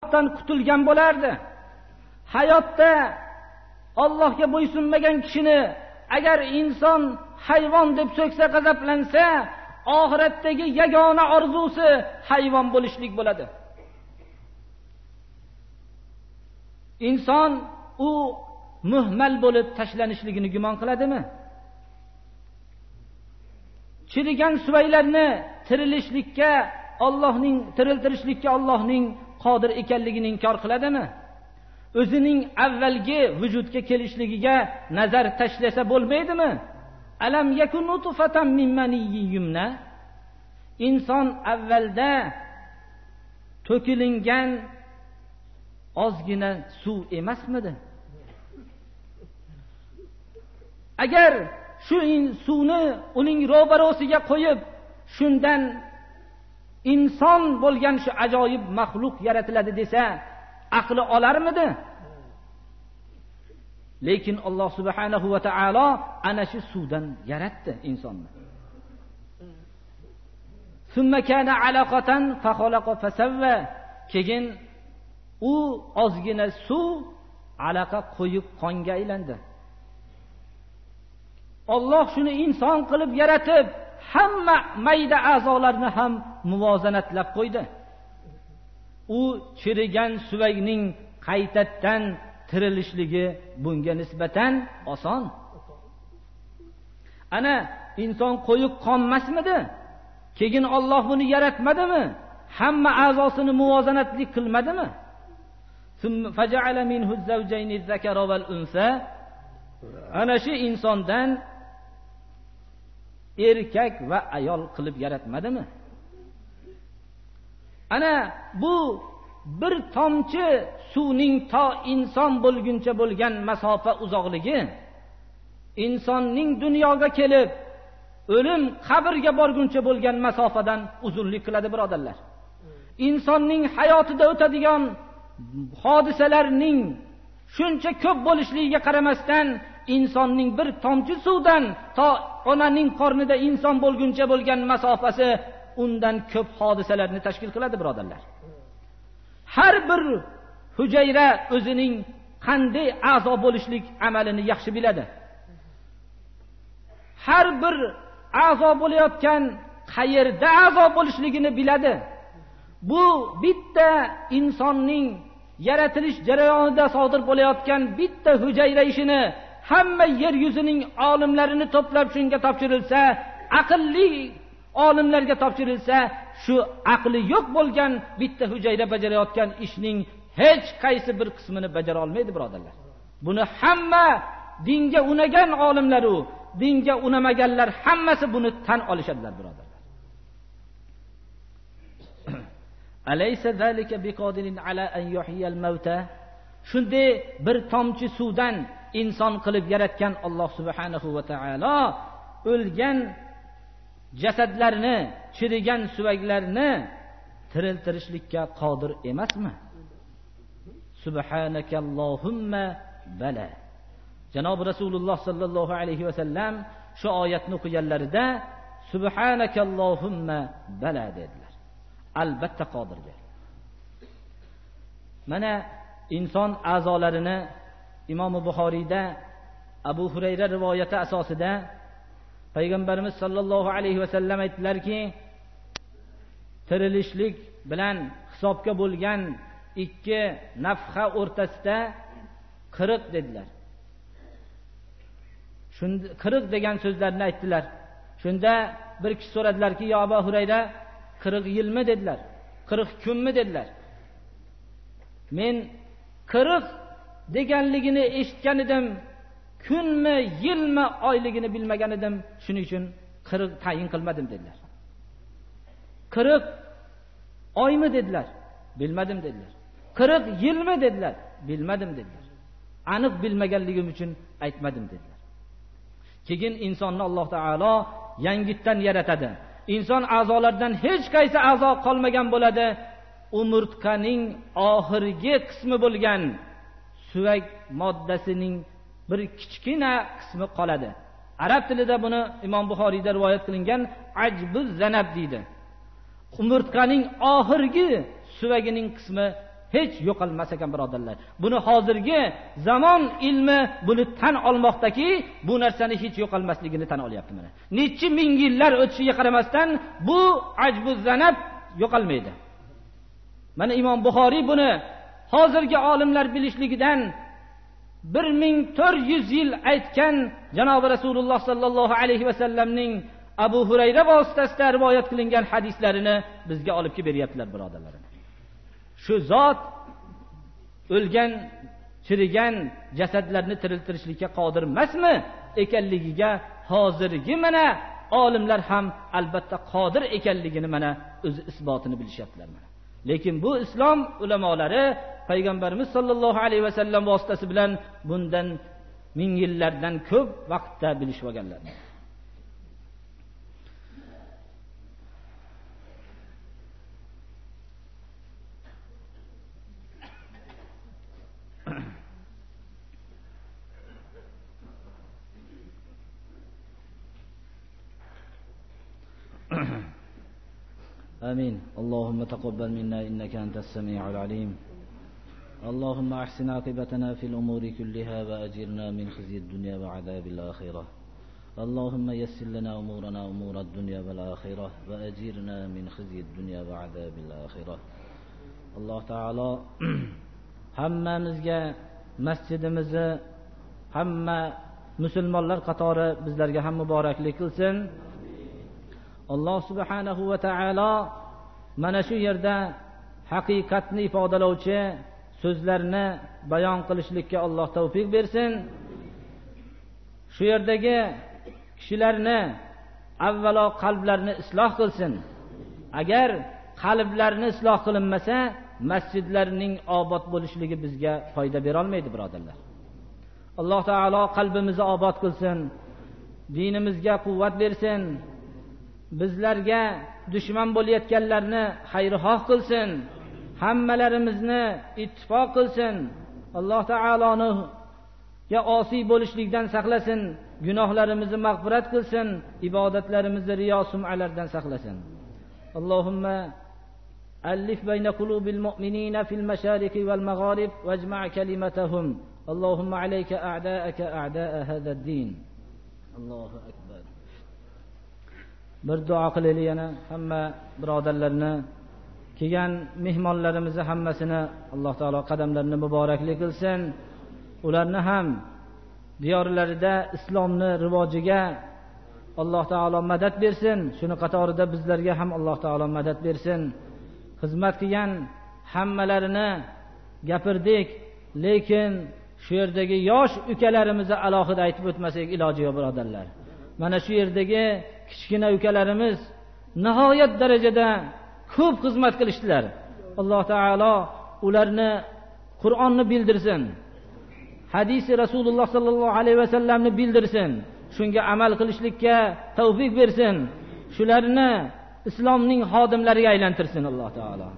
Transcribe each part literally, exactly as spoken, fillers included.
azobdan qutulgan bo'lardi. Hayotda Allohga bo'ysunmagan kishini agar inson hayvon deb so'ksa, g'azablansa, oxiratdagi yagona orzusi hayvon bo'lishlik bo'ladi. Inson u muhmal bo'lib tashlanishligini gumon qiladimi? Chirigan suvaylarni tirilishlikka Allohning tiriltirishlikka Allohning qodir ekanligini inkor qiladimi? O'zining avvalgi vujudga kelishligiga nazar tashlasa bo'lmaydimi? Alam yakun nutfatan min maniyyin yumna. Inson avvalda to'kilingan ozgina suv emasmidi? Agar shu suvni uning ro'barosiga qo'yib, shundan inson bo'lgan shu ajoyib maxluq yaratiladi desa, aqli olarmidi? Lekin Alloh subhanahu va taolo ana shu suvdan yaratdi insonni. Summa kana alaqatan fa khalaqa fa sawwa. Keyin u ozgina suv alaqa qo'yib qonga aylandi. Alloh shuni inson qilib yaratib, hamma mayda a'zolarni ham muvozanatlab qo'ydi. U chirigan suvagning qaytadan tirilishligi bunga nisbatan oson. Ana inson qo'yib qonmasmidi? Keyin Alloh buni yaratmadimi? Hamma a'zosini muvozanatli qilmadimi? Faja'ala minhu az-zawjayn az-zakara wal-unsa. Ana shu insondan erkak va ayol qilib yaratmadimi? Ana bu bir tomchi suvning to inson bo'lguncha bo'lgan masofa uzoqligi insonning dunyoga kelib o'lim qabrga borguncha bo'lgan masofadan uzunlik qiladi, birodarlar. Insonning hayotida o'tadigan hodisalarning shuncha ko'p bo'lishligiga qaramasdan insonning bir tomchi suvdan to onaning qornida inson bo'lguncha bo'lgan masofasi undan ko'p hodisalarni tashkil qiladi, birodarlar. Har bir hujayra o'zining qanday a'zo bo'lishlik amalini yaxshi biladi. Har bir a'zo bo'layotgan qayerda a'zo bo'lishligini biladi. Bu bitta insonning yaratilish jarayonida sodir bo'layotgan bitta hujayra ishini hamma yer yuzining olimlarini to'plab shunga topshirilsa, aqlli olimlarga topshirilsa, shu aqli yo'q bo'lgan bitta hujayra bajarayotgan ishning hech qaysi bir qismini bajara olmaydi, birodarlar. Buni hamma dinga unagan olimlar u, dinga unamaganlar hammasi buni tan olishadilar, birodarlar. Alaysa zalika biqodirin ala an yuhyiyal mauta. Shunday bir tomchi suvdan inson qilib yaratgan Alloh subhanahu va taolo o'lgan jasadlarni, chirigan suvaklarni tiriltirishlikka qodir emasmi? Subhanakallohumma bala. Janob Rasululloh sallallohu alayhi va sallam shu oyatni o'qiganlarida subhanakallohumma bala dedilar. Albatta qodir dedilar. Mana inson a'zolarini Imom Buxoriyda Abu Hurayra rivoyati asosida Payg'ambarimiz sallallohu alayhi va sallam aytdilarki, tirilishlik bilan hisobga bo'lgan ikki nafxa o'rtasida qirq dedilar. Shunda qirq degan so'zlarni aytdilar. Shunda bir kishi so'radilarki, "Ya Abu Hurayra, qirq yilmi?" dedilar. "qirq kunmi?" dedilar. Men qirq deganligini eshitgan edim, kunmi, yilmi, oyligini bilmagan edim. Shuning uchun qirq tayin qilmadim dedilar. qirq oymi dedilar? Bilmadim dedilar. qirq yilmi dedilar? Bilmadim dedilar. Aniq bilmaganligim uchun aytmadim dedilar. Keyin insonni Alloh taolo yangitdan yaratadi. Inson a'zolaridan hech qaysi a'zo qolmagan bo'ladi. Umurtqaning oxirgi qismi bo'lgan suvak moddasining bir kichkina qismi qoladi. Arab tilida buni Imom Buxoriyda rivoyat qilingan ajbuz zanab deydi. Umurtqaning oxirgi suvagining qismi hech yo'qolmas ekan birodarlar. Buni hozirgi zamon ilmi buni tan olmoqdaki, bu narsani hech yo'qolmasligini tan olyapti mana. Necha ming yillar o'tishiga qaramasdan bu ajbu zanab yo'qolmaydi. Mana Imom Buxoriy buni hozirgi olimlar bilishligidan bir ming to'rt yuz yil aytgan janobi Rasululloh sallallohu alayhi va sallamning Abu Hurayra vositasida rivoyat qilingan hadislarini bizga olib kelib beryaptilar birodarlar. Shu zot o'lgan, chirigan jasadlarni tiriltirishlikka qodir emasmi ekanligiga hozirgi mana olimlar ham albatta qodir ekanligini mana o'zi isbotini bilishyaptilar mana. Lekin bu islom ulamolari payg'ambarimiz sollallohu alayhi va sallam vositasi bilan bundan ming yillardan ko'p vaqtda bilishib olganlar. آمين. اللهم تقبل منا إنك أنت السميع العليم. اللهم أحسن عاقبتنا في الأمور كلها وأجرنا من خزي الدنيا وعذاب الآخرة. اللهم يسر لنا أمورنا أمور الدنيا والآخرة وأجرنا من خزي الدنيا وعذاب الآخرة. الله تعالى hammamizga masjidimizni hamma musulmonlar qatori bizlarga ham muboraklik qilsin. Alloh subhanahu va taolo mana shu yerda haqiqatni ifodalovchi so'zlarni bayon qilishlikka Alloh tavfiq bersin. Shu yerdagi kishilarni avvalo qalblarini isloh qilsin. Agar qalblarni isloh qilinmasa, masjidlarning obod bo'lishligi bizga foyda bera olmaydi birodarlar. Alloh taolo qalbimizni obod qilsin, dinimizga quvvat bersin. Bizlarga dushman bo'layotganlarni xayrixoh qilsin. Hammalarimizni ittifoq qilsin. Alloh taoloni ya osiy bo'lishlikdan saqlasin, gunohlarimizni mag'firat qilsin, ibodatlarimizni riyo sum'alardan saqlasin. Allohumma alif bayna qulubil mu'minina fil mashariqi wal magharib wajma' kalimatahum. Allohumma alayka a'da'aka a'da'a hadha ad-din. Allohu akbar. Bir duo qilaylik yana hamma birodarlarni, kelgan mehmonlarimizni hammasini Alloh taolo qadamlarini muboraklik qilsin. Ularni ham diyorlarida islomni rivojiga Alloh taolo madad bersin. Shuni qatorida bizlarga ham Alloh taolo madad bersin. Xizmat qilgan hammalarini gapirdik, lekin shu yerdagi yosh ukalarimizni alohida aytib o'tmasak iloji yo'q birodarlar. Mana shu yerdagi kichkina ukalarimiz nihoyat darajada ko'p xizmat qilishdilar. Alloh taolo ularni Qur'onni bildirsin. Hadisi Rasululloh sallallohu alayhi va sallamni bildirsin. Shunga amal qilishlikka tavfiq bersin. Shularni islomning xodimlariga aylantirsin Alloh taolo.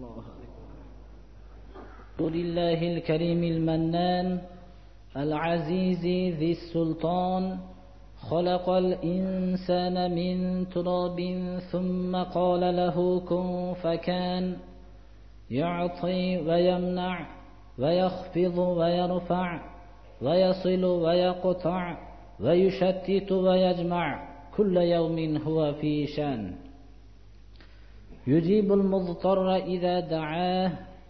Qulillahil karimil mannan al-azizi zis sultan خلق الإنسان من تراب ثم قال له كن فكان يعطي ويمنع ويخفض ويرفع ويصل ويقطع ويشتت ويجمع كل يوم هو في شان يجيب المضطر إذا دعاه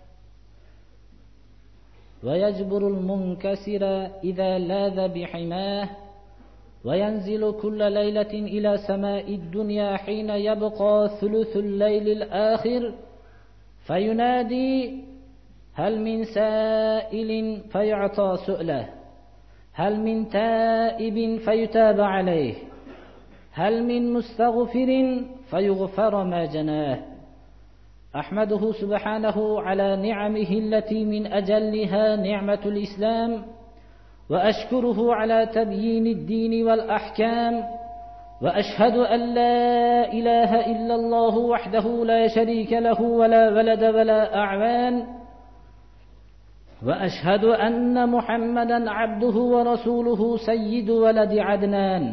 ويجبر المنكسر إذا لاذ بحماه وينزل كل ليلة إلى سماء الدنيا حين يبقى ثلث الليل الآخر فينادي هل من سائل فيعطى سؤله هل من تائب فيتاب عليه هل من مستغفر فيغفر ما جناه. أحمده سبحانه على نعمه التي من أجلها نعمة الإسلام، وأشكره على تبيين الدين والأحكام، وأشهد أن لا إله إلا الله وحده لا شريك له ولا ولد ولا أعوان، وأشهد أن محمدا عبده ورسوله سيد ولد عدنان،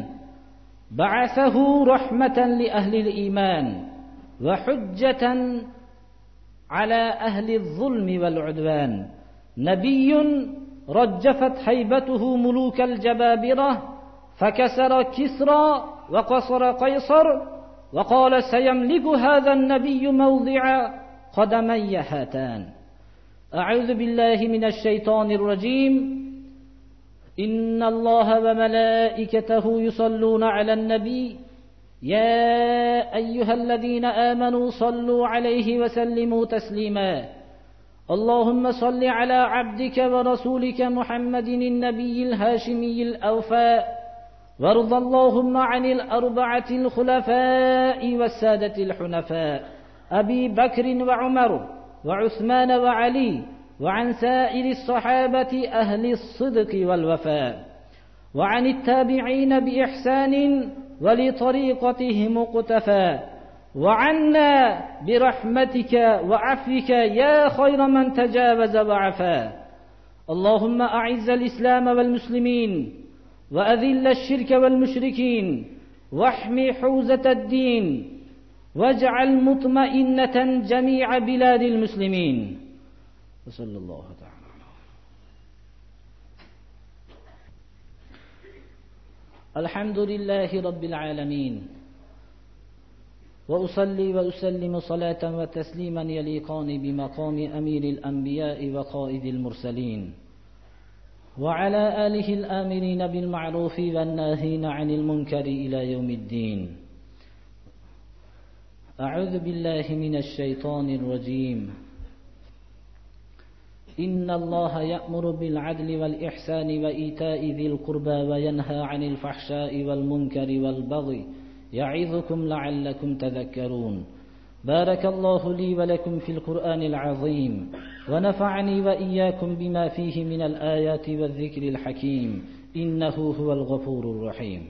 بعثه رحمة لأهل الإيمان وحجة على أهل الظلم والعدوان، نبي رجفت هيبته ملوك الجبابرة فكسر كسرى وقصر قيصر، وقال سيملك هذا النبي موضع قدمي هاتان. أعوذ بالله من الشيطان الرجيم. إن الله وملائكته يصلون على النبي يا أيها الذين آمنوا صلوا عليه وسلموا تسليما. اللهم صل على عبدك ورسولك محمد النبي الهاشمي الأوفاء، وارض اللهم عن الأربعة الخلفاء والسادة الحنفاء أبي بكر وعمر وعثمان وعلي، وعن سائر الصحابة أهل الصدق والوفاء، وعن التابعين بإحسان ولطريقتهم مقتفى، وعنا برحمتك وعفوك يا خير من تجاوز وعفا. اللهم أعز الإسلام والمسلمين، وأذل الشرك والمشركين، واحمي حوزة الدين، واجعل مطمئنة جميع بلاد المسلمين. وصلى الله تعالى. الحمد لله رب العالمين، وأصلي وأسلم صلاة وتسليما يليقان بمقام أمير الأنبياء وقائد المرسلين، وعلى آله الآمرين بالمعروف والناهين عن المنكر إلى يوم الدين. أعوذ بالله من الشيطان الرجيم. إن الله يأمر بالعدل والإحسان وإيتاء ذي القربى وينهى عن الفحشاء والمنكر والبغي يعظكم لعلكم تذكرون. بارك الله لي ولكم في القرآن العظيم، ونفعني وإياكم بما فيه من الآيات والذكر الحكيم، إنه هو الغفور الرحيم.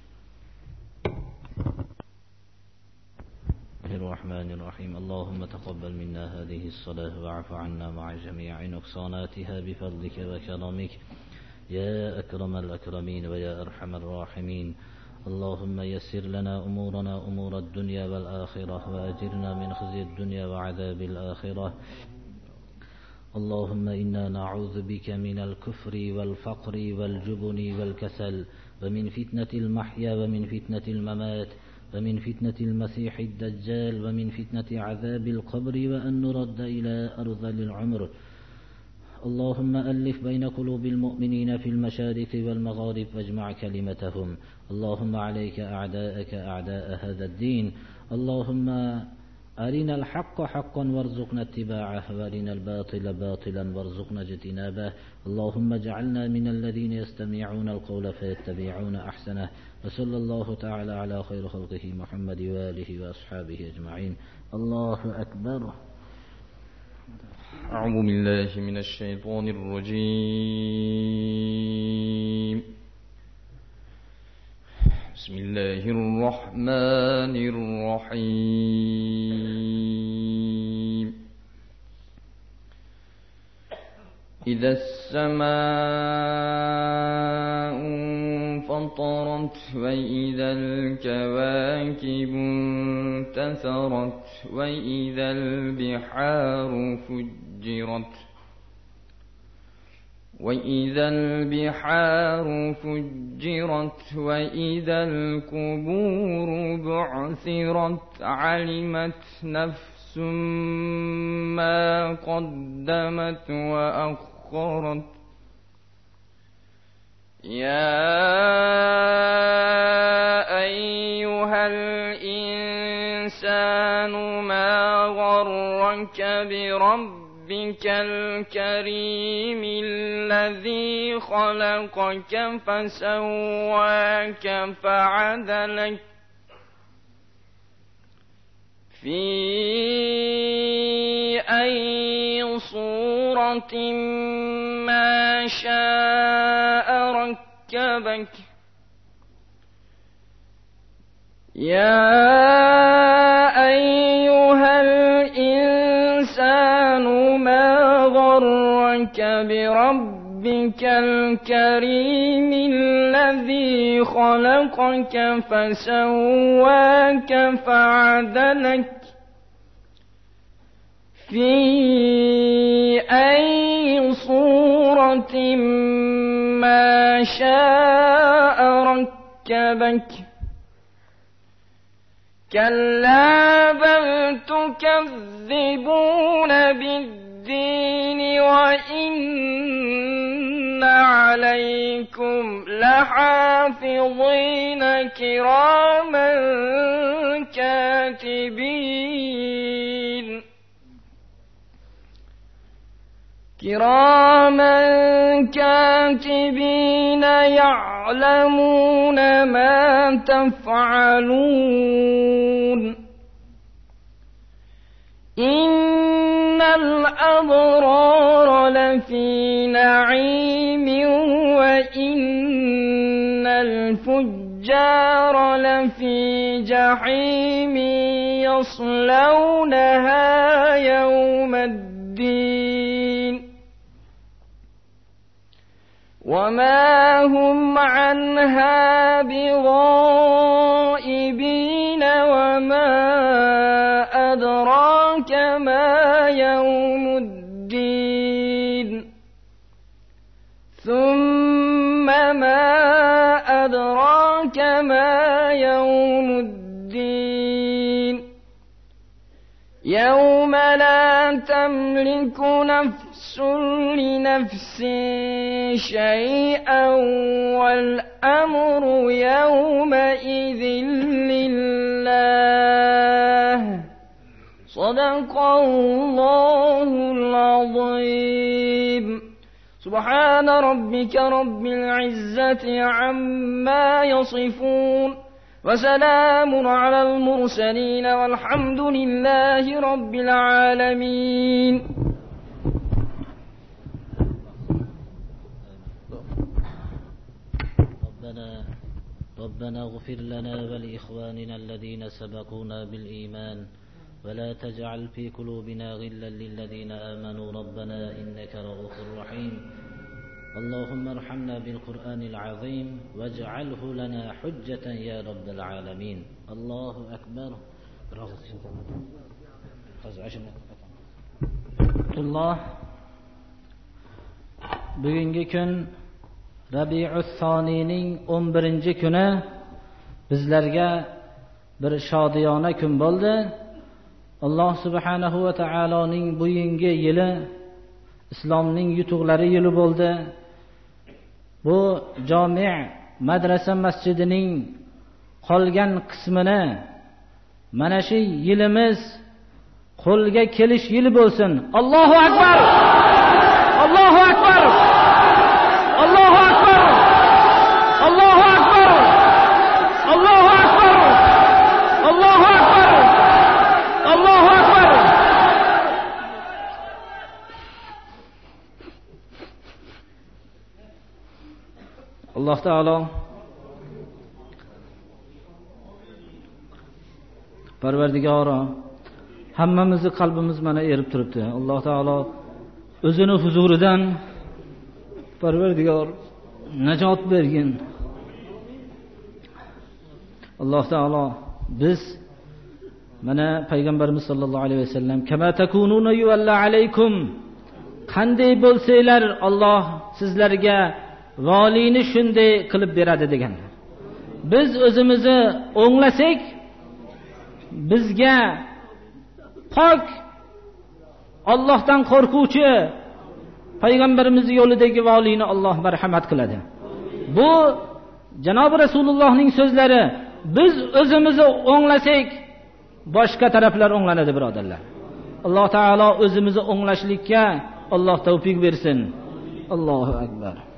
الرحمن الرحيم. اللهم تقبل منا هذه الصلاة واعف عنا مع جميع نقصاناتها بفضلك وكرمك يا أكرم الأكرمين ويا أرحم الراحمين. اللهم يسر لنا أمورنا أمور الدنيا والآخرة، وأجرنا من خزي الدنيا وعذاب الآخرة. اللهم إنا نعوذ بك من الكفر والفقر والجبن والكسل، ومن فتنة المحيا ومن فتنة الممات، ومن فتنة المسيح الدجال، ومن فتنة عذاب القبر، وأن نرد إلى أرذل العمر. اللهم ألف بين قلوب المؤمنين في المشارق والمغارب واجمع كلمتهم. اللهم عليك أعداءك أعداء هذا الدين. اللهم أرنا الحق حقا وارزقنا اتباعه، وأرنا الباطل باطلا وارزقنا اجتنابه. اللهم اجعلنا من الذين يستمعون القول فيتبعون أحسنه. وصلى الله تعالى على خير خلقه محمد وآله وأصحابه أجمعين. الله أكبر. أعوذ بالله من الشيطان الرجيم. بسم الله الرحمن الرحيم. إذا السماء انفطرت، وإذا الكواكب انتثرت، وإذا البحار فجرت وإذا البحار فجرت وإذا القبور بعثرت، علمت نفس ما قدمت وأخرت. يا أيها الإنسان ما غرك بربك الكريم الذي خلقك فسواك فعدلك في أي صورة ما شاء ركبك. يا أيها الإنسان ما غرك بربك الكريم الذي خلقك فسواك فعدلك في أي صورة ما شاء ركبك كلا بل تكذبون بالدين وإن عليكم لحافظين كراما كاتبين كراما كاتبين يعلمون ما تفعلون إن الأبرار لفي نعيم وإن الفجار لفي جحيم يصلونها يوم الدين وما هم عنها بغائبين وما أدراك ما يوم الدين ثم ما أدراك ما يوم الدين يوم لا تملك نفس لنفس شيئا والأمر يومئذ لله صدق الله العظيم سبحان ربك رب العزة عما يصفون وسلام على المرسلين والحمد لله رب العالمين. ربنا ربنا اغفر لنا ولإخواننا الذين سبقونا بالإيمان ولا تجعل في قلوبنا غلا للذين آمنوا ربنا إنك رؤوف رحيم. اللهم ارحمنا بالقرآن العظيم واجعله لنا حجة يا رب العالمين. الله أكبر. الله bugungi kun Rabiul Thoniyning o'n birinchi kuni bizlarga bir shodiyona kun bo'ldi. Alloh subhanahu va taoloning bugungi yili islomning yutuqlari yili bo'ldi. Bu jami' madrasa masjidining qolgan qismini mana shu yilimiz qo'lga kelish yili bo'lsin. Allohu akbar. Allohu akbar. Allohu akbar. Allohu akbar. Allohu akbar. Allohu akbar. Allohu akbar. Alloh taolo Parvardigoro hammamizni qalbimiz mana erib turibdi. Alloh taolo o'zini huzuridan Parvardigor najot bergin. Alloh taolo biz mana payg'ambarimiz sollallohu alayhi vasallam kama takununa yuvalla alaykum, qanday bo'lsanglar Alloh sizlarga valini shunday qilib beradi degan. Biz o'zimizni o'nglasak bizga pok Allohdan qo'rquvchi payg'ambarimiz yo'lidagi valini Alloh marhamat qiladi. Bu janob Rasulullohning so'zlari. Biz o'zimizni o'nglasak boshqa taraflar o'nglanadi birodarlar. Alloh taolo o'zimizni o'nglashlikka Alloh tavfiq bersin. Allohu akbar.